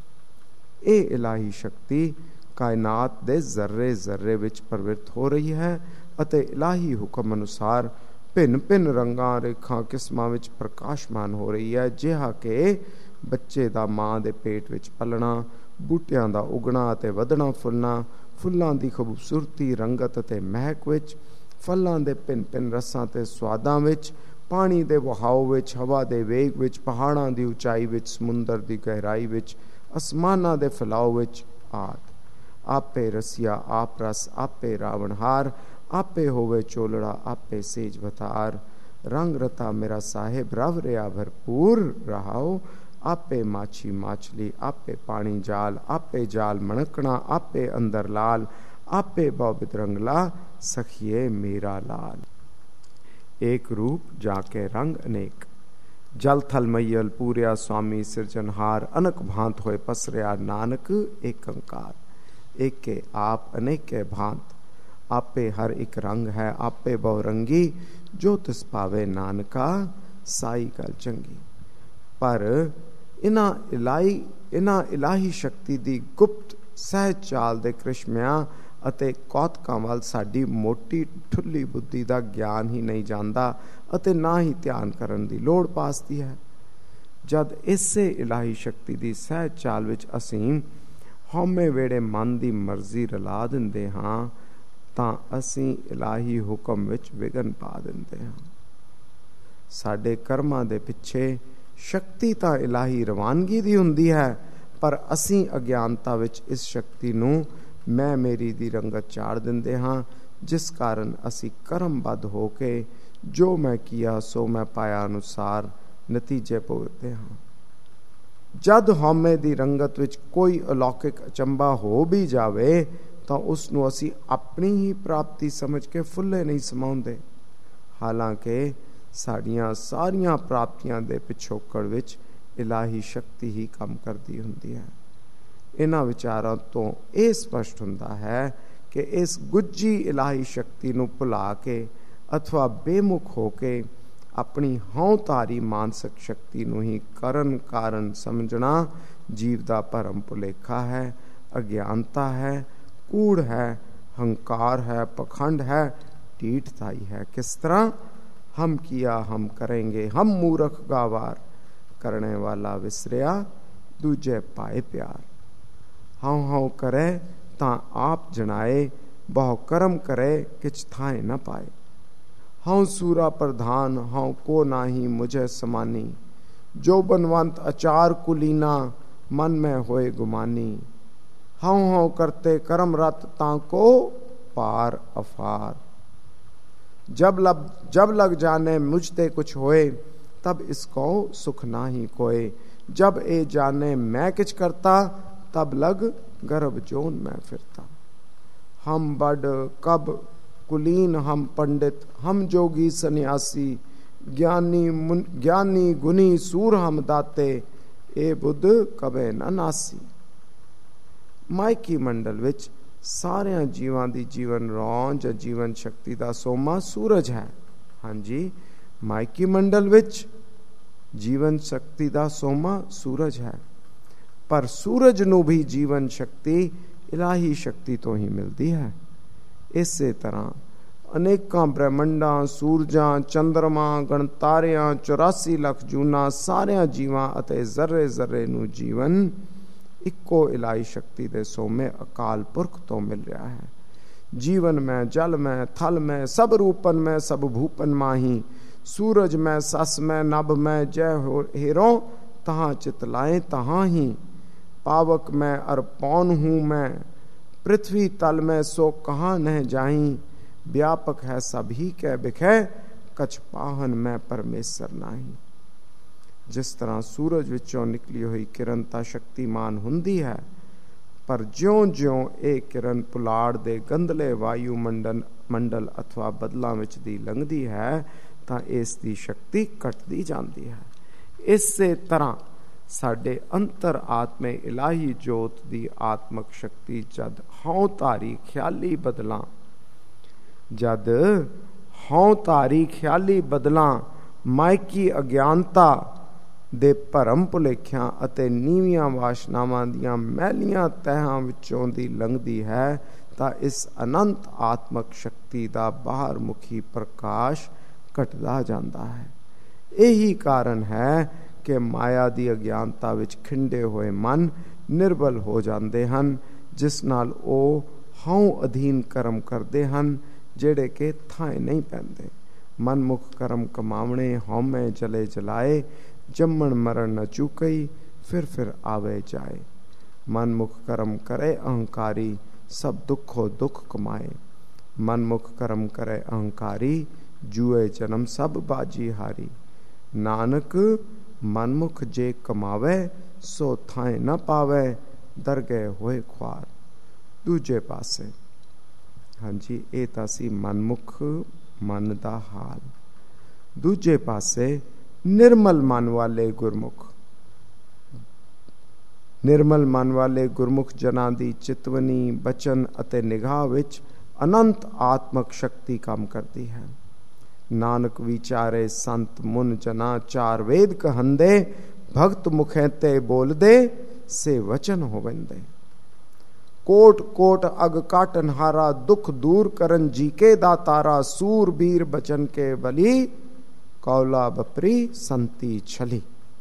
ਇਹ ਇਲਾਹੀ ਸ਼ਕਤੀ ਕਾਇਨਾਤ ਦੇ ਜ਼ਰਰੇ ਜ਼ਰਰੇ ਵਿੱਚ ਪ੍ਰਵਿਰਤ ਹੋ ਰਹੀ ਹੈ ਅਤੇ ਇਲਾਹੀ ਹੁਕਮ ਅਨੁਸਾਰ ਭਿੰਨ ਭਿੰਨ ਰੰਗਾਂ ਰੇਖਾਂ ਕਿਸਮਾਂ ਵਿੱਚ ਪ੍ਰਕਾਸ਼ਮਾਨ ਹੋ ਰਹੀ ਹੈ, ਜਿਹਾ ਕਿ ਬੱਚੇ ਦਾ ਮਾਂ ਦੇ ਪੇਟ ਵਿੱਚ ਪਲਣਾ, ਬੂਟਿਆਂ ਦਾ ਉਗਣਾ ਅਤੇ ਵਧਣਾ ਫੁੱਲਣਾ, ਫੁੱਲਾਂ ਦੀ ਖੂਬਸੂਰਤੀ, ਰੰਗਤ ਅਤੇ ਮਹਿਕ ਵਿੱਚ, ਫਲਾਂ ਦੇ ਭਿੰਨ ਭਿੰਨ ਰਸਾਂ ਅਤੇ ਸਵਾਦਾਂ ਵਿੱਚ, ਪਾਣੀ ਦੇ ਵਹਾਓ ਵਿੱਚ, ਹਵਾ ਦੇ ਵੇਗ ਵਿੱਚ, ਪਹਾੜਾਂ ਦੀ ਉਚਾਈ ਵਿੱਚ, ਸਮੁੰਦਰ ਦੀ ਗਹਿਰਾਈ ਵਿੱਚ, ਅਸਮਾਨਾਂ ਦੇ ਫੈਲਾਓ ਵਿੱਚ ਆਦਿ। ਆਪੇ ਰਸੀਆ ਆਪ ਰਸ, ਆਪੇ ਰਾਵਣਹਾਰ, ਆਪੇ ਹੋਵੇ ਚੋਲੜਾ, ਆਪੇ ਸੇਜ ਵਤਾਰ। ਰੰਗ ਰਤਾ ਮੇਰਾ ਸਾਹਿਬ ਰਵ ਰਿਆ ਭਰਪੂਰ ਰਹਾਓ। ਆਪੇ ਮਾਛੀ ਮਾਛਲੀ, ਆਪੇ ਪਾਣੀ ਜਾਲ, ਆਪੇ ਜਾਲ ਮਣਕਣਾ, ਆਪੇ ਅੰਦਰ ਲਾਲ, आपे बहुविध रंगला सखिए मेरा लाल। एक रूप जाके रंग अनेक, जल थल मैयल पूरिया स्वामी सिरजनहार, अनक भांत होए पसरिया नानक एक अंकार। एक के आप अनेक के भांत, आपे हर एक रंग है, आपे बहुरंगी, जो तिस पावे नानका साई गल चंगी। पर इना इलाही इना इलाही शक्ति दी गुप्त सहज चाल दे कृष्मिया ਅਤੇ ਕੌਤਕਾਂ ਵੱਲ ਸਾਡੀ ਮੋਟੀ ਠੁੱਲੀ ਬੁੱਧੀ ਦਾ ਗਿਆਨ ਹੀ ਨਹੀਂ ਜਾਂਦਾ ਅਤੇ ਨਾ ਹੀ ਧਿਆਨ ਕਰਨ ਦੀ ਲੋੜ ਪਾਸਦੀ ਹੈ। ਜਦ ਇਸੇ ਇਲਾਹੀ ਸ਼ਕਤੀ ਦੀ ਸਹਿਜ ਚਾਲ ਵਿੱਚ ਅਸੀਂ ਹਉਮੈ ਵੇੜੇ ਮਨ ਦੀ ਮਰਜ਼ੀ ਰਲਾ ਦਿੰਦੇ ਹਾਂ ਤਾਂ ਅਸੀਂ ਇਲਾਹੀ ਹੁਕਮ ਵਿੱਚ ਵਿਘਨ ਪਾ ਦਿੰਦੇ ਹਾਂ। ਸਾਡੇ ਕਰਮਾਂ ਦੇ ਪਿੱਛੇ ਸ਼ਕਤੀ ਤਾਂ ਇਲਾਹੀ ਰਵਾਨਗੀ ਦੀ ਹੁੰਦੀ ਹੈ, ਪਰ ਅਸੀਂ ਅਗਿਆਨਤਾ ਵਿੱਚ ਇਸ ਸ਼ਕਤੀ ਨੂੰ ਮੈਂ ਮੇਰੀ ਦੀ ਰੰਗਤ ਚਾੜ ਦਿੰਦੇ ਹਾਂ, ਜਿਸ ਕਾਰਨ ਅਸੀਂ ਕਰਮਬੱਧ ਹੋ ਕੇ ਜੋ ਮੈਂ ਕੀਆ ਸੋ ਮੈਂ ਪਾਇਆ ਅਨੁਸਾਰ ਨਤੀਜੇ ਭੁਗਤਦੇ ਹਾਂ। ਜਦ ਹਉਮੈ ਦੀ ਰੰਗਤ ਵਿੱਚ ਕੋਈ ਅਲੌਕਿਕ ਅਚੰਭਾ ਹੋ ਵੀ ਜਾਵੇ ਤਾਂ ਉਸ ਨੂੰ ਅਸੀਂ ਆਪਣੀ ਹੀ ਪ੍ਰਾਪਤੀ ਸਮਝ ਕੇ ਫੁੱਲੇ ਨਹੀਂ ਸਮਾਉਂਦੇ, ਹਾਲਾਂਕਿ ਸਾਡੀਆਂ ਸਾਰੀਆਂ ਪ੍ਰਾਪਤੀਆਂ ਦੇ ਪਿਛੋਕੜ ਵਿੱਚ ਇਲਾਹੀ ਸ਼ਕਤੀ ਹੀ ਕੰਮ ਕਰਦੀ ਹੁੰਦੀ ਹੈ। ਇਹਨਾਂ ਵਿਚਾਰਾਂ ਤੋਂ ਇਹ ਸਪਸ਼ਟ ਹੁੰਦਾ ਹੈ ਕਿ ਇਸ ਗੁੱਜੀ ਇਲਾਹੀ ਸ਼ਕਤੀ ਨੂੰ ਭੁਲਾ ਕੇ ਅਥਵਾ ਬੇਮੁਖ ਹੋ ਕੇ ਆਪਣੀ ਹਉਤਾਰੀ ਮਾਨਸਿਕ ਸ਼ਕਤੀ ਨੂੰ ਹੀ ਕਰਨ ਕਾਰਨ ਸਮਝਣਾ ਜੀਵ ਦਾ ਭਰਮ ਭੁਲੇਖਾ ਹੈ, ਅਗਿਆਨਤਾ ਹੈ, ਕੂੜ ਹੈ, ਹੰਕਾਰ ਹੈ, ਪਖੰਡ ਹੈ, ਢੀਠਤਾਈ ਹੈ। ਕਿਸ ਤਰ੍ਹਾਂ? ਹਮ ਕੀਆ ਹਮ ਕरेंगे, ਹਮ ਮੂਰਖ ਗਾਵਾਰ, ਕਰਨੇ ਵਾਲਾ ਵਿਸਰਿਆ ਦੂਜੇ ਪਾਏ ਪਿਆਰ। हाउ हाउ करे तां आप जनाए, बहु कर्म करे किछ थाए न पाए। हाउ सूरा प्रधान, हाउ को नाही मुझे समानी, जो बनवंत अचार कुलीना, मन में होए गुमानी। हाउ हाउ करते कर्म रत ताको पार अफार, जब लब जब लग जाने मुझते कुछ होए, तब इसको सुख नाही कोए। जब ए जाने मैं किछ करता, तब लग गर्भ जोन में फिरता। हम बड़ कब कुलीन, हम पंडित, हम जोगी सन्यासी, ज्ञानी मुन ज्ञानी गुनी सूर हम दाते, ए बुद्ध कबे न नासी। माइकी मंडल विच सारियां जीवां दी जीवन रौं ਜਾਂ जीवन शक्ति ਦਾ ਸੋਮਾ सूरज है। हाँ जी, माइकी मंडल विच जीवन शक्ति ਦਾ ਸੋਮਾ सूरज है, पर सूरज ਨੂੰ भी जीवन शक्ति इलाही शक्ति तो ही मिलती है। इसे तरह अनेकों ब्रह्मंडां, सूरजां, चंद्रमा, गणतारियां, चौरासी लख जूना सारिया जीवां ਅਤੇ ਜ਼ਰੇ ਜ਼ਰੇ ਨੂੰ जीवन ਇੱਕੋ इलाही शक्ति ਦੇ ਸੋਮੇ अकाल पुरख तो मिल रहा है। जीवन में, जल में, थल में, सब रूपन में, सब भूपन माही, सूरज में, सस में, नभ में, जय हेरो तहाँ चित लाए तहाँ ही। पावक में अर पौन हूँ मैं, पृथ्वी तल में सो कहाँ न जाई। व्यापक है सभी के बिखे, कछ पाहन में परमेश्वर नाही। जिस तरह सूरज विचों निकली हुई किरण ता शक्तिमान हुंदी है, पर ज्यों ज्यों ये किरण पुलाड़ दे गंदले वायु मंडल मंडल अथवा बदलों विच दी लंघदी है तां इस दी शक्ति घटदी जांदी है। इसे तरह साडे अंतर आत्मे इलाही जोत दी आत्मक शक्ति जद हौं धारी ख्याली बदलां जद हौं धारी ख्याली बदलां माइकी अज्ञानता ਦੇ ਭਰਮ ਭੁਲੇਖਿਆਂ ਅਤੇ ਨੀਵੀਆਂ ਵਾਸ਼ਨਾਵਾਂ ਦੀਆਂ ਮਹਿਲੀਆਂ ਤਹਿਾਂ ਵਿੱਚੋਂ ਦੀ ਲੰਘਦੀ ਹੈ ਤਾਂ ਇਸ ਅਨੰਤ ਆਤਮਕ ਸ਼ਕਤੀ ਦਾ ਬਾਹਰ ਮੁਖੀ ਪ੍ਰਕਾਸ਼ ਘਟਦਾ ਜਾਂਦਾ ਹੈ। ਇਹੀ ਕਾਰਨ ਹੈ ਕਿ ਮਾਇਆ ਦੀ ਅਗਿਆਨਤਾ ਵਿੱਚ ਖਿੰਡੇ ਹੋਏ ਮਨ ਨਿਰਬਲ ਹੋ ਜਾਂਦੇ ਹਨ, ਜਿਸ ਨਾਲ ਉਹ ਹਉ ਅਧੀਨ ਕਰਮ ਕਰਦੇ ਹਨ, ਜਿਹੜੇ ਕਿ ਥਾਂ ਨਹੀਂ ਪੈਂਦੇ। ਮਨਮੁਖ ਕਰਮ ਕਮਾਵਣੇ, ਹਉਮੈ ਜਲੇ ਜਲਾਏ, ਜੰਮਣ ਮਰਨ ਨ ਚੁਕਈ, ਫਿਰ ਫਿਰ ਆਵੇ ਜਾਏ। ਮਨਮੁਖ ਕਰਮ ਕਰੇ ਅਹੰਕਾਰੀ, ਸਭ ਦੁੱਖੋ ਦੁੱਖ ਕਮਾਏ। ਮਨਮੁਖ ਕਰਮ ਕਰੇ ਅਹੰਕਾਰੀ, ਜੂਏ ਜਨਮ ਸਭ ਬਾਜੀ ਹਾਰੀ। ਨਾਨਕ ਮਨਮੁਖ ਜੇ ਕਮਾਵੇ, ਸੋ ਥਾਂ ਨਾ ਪਾਵੇ, ਦਰਗਹਿ ਹੋਏ ਖੁਆਰ। ਦੂਜੇ ਪਾਸੇ ਹਾਂਜੀ, ਇਹ ਤਾਂ ਸੀ ਮਨਮੁਖ ਮਨ ਦਾ ਹਾਲ। ਦੂਜੇ ਪਾਸੇ ਨਿਰਮਲ ਮਨ ਵਾਲੇ ਗੁਰਮੁਖ। ਨਿਰਮਲ ਮਨ ਵਾਲੇ ਗੁਰਮੁਖ ਜਨਾਂ ਦੀ ਚਿਤਵਨੀ, ਬਚਨ ਅਤੇ ਨਿਗਾਹ ਵਿੱਚ ਅਨੰਤ ਆਤਮਕ ਸ਼ਕਤੀ ਕੰਮ ਕਰਦੀ ਹੈ। ਨਾਨਕ ਵਿਚਾਰੇ ਸੰਤ ਮੁਨ ਜਨਾ, ਚਾਰ ਵੇਦ ਕਹੰਦੇ, ਭਗਤ ਮੁਖੇ ਤੇ ਬੋਲਦੇ, ਸੇ ਵਚਨ ਹੋਵੰਦੇ। ਕੋਟ ਕੋਟ ਅਗ ਕਾਟਨ ਹਾਰਾ, ਦੁਖ दूर करन जी के दातारा। सूर बीर बचन के बली, कौला बपरी संती छली।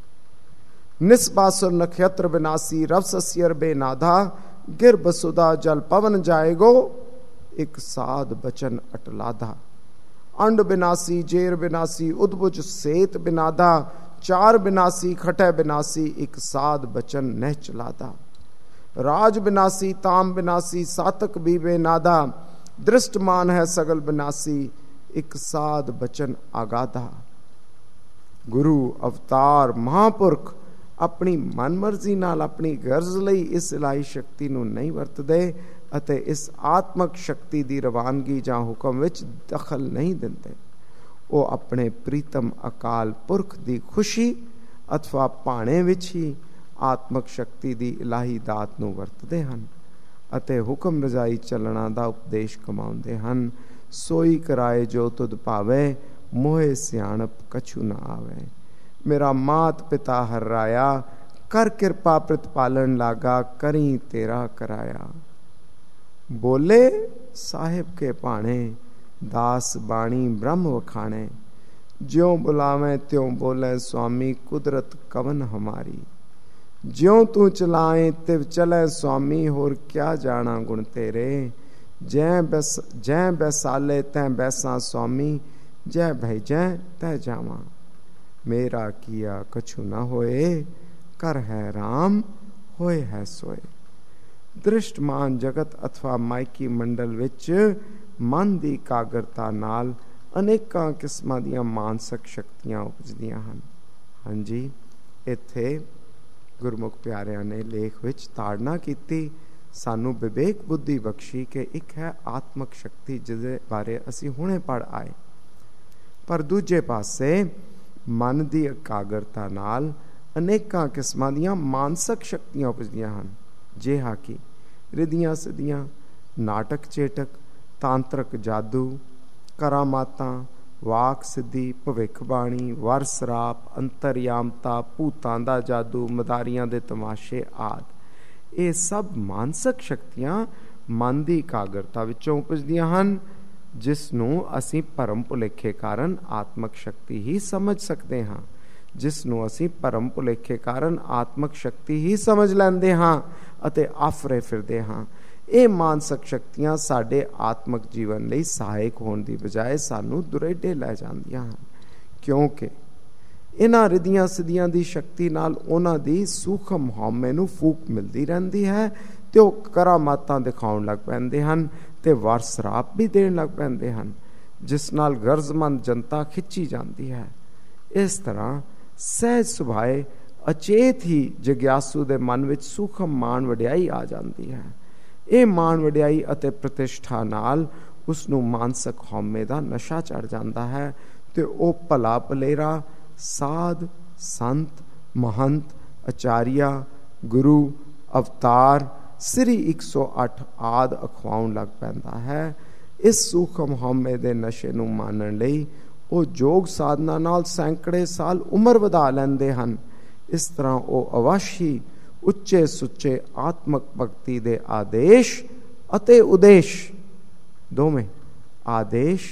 निस्बासुर नक्षत्र विनाशी, रव सस्यर बेनाधा। गिर बसुदा जल पवन जाएगो, एक साध बचन अटलाधा। अंड बिनासी, जेर बिनासी, उद्भुज सेत बिनादा। चार बिनासी, खटै बिनासी, एक साध बचन नह चलादा। राज बिनासी, ताम बिनासी, सातक भी बेनादा। दृष्टमान है सगल बिनासी, एक साध बचन आगाधा। गुरु अवतार महापुरख अपनी मनमर्जी नाल अपनी गर्ज लई इस इलाही शक्ति नूं नहीं वरतदे ਅਤੇ ਇਸ ਆਤਮਕ ਸ਼ਕਤੀ ਦੀ ਰਵਾਨਗੀ ਜਾਂ ਹੁਕਮ ਵਿੱਚ ਦਖਲ ਨਹੀਂ ਦਿੰਦੇ। ਉਹ ਆਪਣੇ ਪ੍ਰੀਤਮ ਅਕਾਲ ਪੁਰਖ ਦੀ ਖੁਸ਼ੀ ਅਥਵਾ ਭਾਣੇ ਵਿੱਚ ਹੀ ਆਤਮਕ ਸ਼ਕਤੀ ਦੀ ਇਲਾਹੀ ਦਾਤ ਨੂੰ ਵਰਤਦੇ ਹਨ ਅਤੇ ਹੁਕਮ ਰਜ਼ਾਈ ਚੱਲਣਾ ਦਾ ਉਪਦੇਸ਼ ਕਮਾਉਂਦੇ ਹਨ। ਸੋਈ ਕਰਾਏ ਜੋ ਤੁਧ ਭਾਵੇ, ਮੋਹੇ ਸਿਆਣਪ ਕਛੂ ਨਾ ਆਵੇ। ਮੇਰਾ ਮਾਤ ਪਿਤਾ ਹਰ ਰਾਇਆ, ਕਰ ਕਿਰਪਾ ਪ੍ਰਤਪਾਲਨ ਲਾਗਾ, ਕਰੀ ਤੇਰਾ ਕਰਾਇਆ। बोले साहिब के भाणे, दास बाणी ब्रह्म वखाणे। ज्यों बुलावें त्यों बोले स्वामी, कुदरत कवन हमारी। ज्यों तू चलाए तिव चले स्वामी, होर क्या जाना गुण तेरे। जै बैस जै बैसाले तै बैसा स्वामी, जै भेजै तै जावा। मेरा किया कछु न होए, कर है राम होए है सोए। ਦ੍ਰਿਸ਼ਟਮਾਨ ਜਗਤ ਅਥਵਾ ਮਾਇਕੀ ਮੰਡਲ ਵਿੱਚ ਮਨ ਦੀ ਇਕਾਗਰਤਾ ਨਾਲ ਅਨੇਕਾਂ ਕਿਸਮਾਂ ਦੀਆਂ ਮਾਨਸਿਕ ਸ਼ਕਤੀਆਂ ਉਪਜਦੀਆਂ ਹਨ। ਹਾਂਜੀ, ਇੱਥੇ ਗੁਰਮੁਖ ਪਿਆਰਿਆਂ ਨੇ ਲੇਖ ਵਿੱਚ ਤਾੜਨਾ ਕੀਤੀ, ਸਾਨੂੰ ਵਿਵੇਕ ਬੁੱਧੀ ਬਖਸ਼ੀ ਕਿ ਇੱਕ ਹੈ ਆਤਮਕ ਸ਼ਕਤੀ ਜਿਹਦੇ ਬਾਰੇ ਅਸੀਂ ਹੁਣੇ ਪੜ੍ਹ ਆਏ। ਪਰ ਦੂਜੇ ਪਾਸੇ ਮਨ ਦੀ ਇਕਾਗਰਤਾ ਨਾਲ ਅਨੇਕਾਂ ਕਿਸਮਾਂ ਦੀਆਂ ਮਾਨਸਿਕ ਸ਼ਕਤੀਆਂ ਉਪਜਦੀਆਂ ਹਨ, ਜਿਹਾ ਕਿ ਰਿਧੀਆਂ ਸਿੱਧੀਆਂ, ਨਾਟਕ ਚੇਟਕ, ਤਾਂਤਰਿਕ ਜਾਦੂ, ਕਰਾਮਾਤਾਂ, ਵਾਕ ਸਿੱਧੀ, ਭਵਿੱਖਬਾਣੀ, ਵਰ ਸਰਾਪ, ਅੰਤਰਯਾਮਤਾ, ਭੂਤਾਂ ਦਾ ਜਾਦੂ, ਮਦਾਰੀਆਂ ਦੇ ਤਮਾਸ਼ੇ ਆਦਿ। ਇਹ ਸਭ ਮਾਨਸਿਕ ਸ਼ਕਤੀਆਂ ਮਨ ਦੀ ਇਕਾਗਰਤਾ ਵਿੱਚੋਂ ਉਪਜਦੀਆਂ ਹਨ, ਜਿਸ ਨੂੰ ਅਸੀਂ ਭਰਮ ਭੁਲੇਖੇ ਕਾਰਨ ਆਤਮਕ ਸ਼ਕਤੀ ਹੀ ਸਮਝ ਸਕਦੇ ਹਾਂ ਜਿਸ ਨੂੰ ਅਸੀਂ ਭਰਮ ਭੁਲੇਖੇ ਕਾਰਨ ਆਤਮਕ ਸ਼ਕਤੀ ਹੀ ਸਮਝ ਲੈਂਦੇ ਹਾਂ ਅਤੇ ਆਫਰੇ ਫਿਰਦੇ ਹਾਂ। ਇਹ ਮਾਨਸਿਕ ਸ਼ਕਤੀਆਂ ਸਾਡੇ ਆਤਮਕ ਜੀਵਨ ਲਈ ਸਹਾਇਕ ਹੋਣ ਦੀ ਬਜਾਏ ਸਾਨੂੰ ਦੁਰੇਡੇ ਲੈ ਜਾਂਦੀਆਂ ਹਨ, ਕਿਉਂਕਿ ਇਹਨਾਂ ਰਿਧੀਆਂ ਸਿੱਧੀਆਂ ਦੀ ਸ਼ਕਤੀ ਨਾਲ ਉਹਨਾਂ ਦੀ ਸੂਖਮ ਹਉਮੈ ਨੂੰ ਫੂਕ ਮਿਲਦੀ ਰਹਿੰਦੀ ਹੈ ਤੇ ਉਹ ਕਰਾਮਾਤਾਂ ਦਿਖਾਉਣ ਲੱਗ ਪੈਂਦੇ ਹਨ ਤੇ ਵਾਰ ਸਰਾਪ ਵੀ ਦੇਣ ਲੱਗ ਪੈਂਦੇ ਹਨ, ਜਿਸ ਨਾਲ ਗਰਜ਼ਮੰਦ ਜਨਤਾ ਖਿੱਚੀ ਜਾਂਦੀ ਹੈ। ਇਸ ਤਰ੍ਹਾਂ ਸਹਿਜ ਸੁਭਾਏ ਅਚੇਤ ਹੀ ਜਗਿਆਸੂ ਦੇ ਮਨ ਵਿੱਚ ਸੂਖਮ ਮਾਣ ਵਡਿਆਈ ਆ ਜਾਂਦੀ ਹੈ। ਇਹ ਮਾਣ ਵਡਿਆਈ ਅਤੇ ਪ੍ਰਤਿਸ਼ਠਾ ਨਾਲ ਉਸ ਨੂੰ ਮਾਨਸਿਕ ਹਉਮੈ ਦਾ ਨਸ਼ਾ ਚੜ ਜਾਂਦਾ ਹੈ ਤੇ ਉਹ ਭਲਾ ਭਲੇਰਾ ਸਾਧ, ਸੰਤ, ਮਹੰਤ, ਆਚਾਰੀਆ, ਗੁਰੂ, ਅਵਤਾਰ, ਸ੍ਰੀ ਇੱਕ ਸੌ ਅੱਠ ਆਦਿ ਅਖਵਾਉਣ ਲੱਗ ਪੈਂਦਾ ਹੈ। ਇਸ ਸੂਖਮ ਹਉਮੈ ਦੇ ਨਸ਼ੇ ਨੂੰ ਮਾਨਣ ਲਈ ਉਹ ਯੋਗ ਸਾਧਨਾ ਨਾਲ ਸੈਂਕੜੇ ਸਾਲ ਉਮਰ ਵਧਾ ਲੈਂਦੇ ਹਨ। ਇਸ ਤਰ੍ਹਾਂ ਉਹ ਅਵਸ਼ ਹੀ ਉੱਚੇ ਸੁੱਚੇ ਆਤਮਕ ਭਗਤੀ ਦੇ ਆਦੇਸ਼ ਅਤੇ ਉਦੇਸ਼ ਦੋਵੇਂ ਆਦੇਸ਼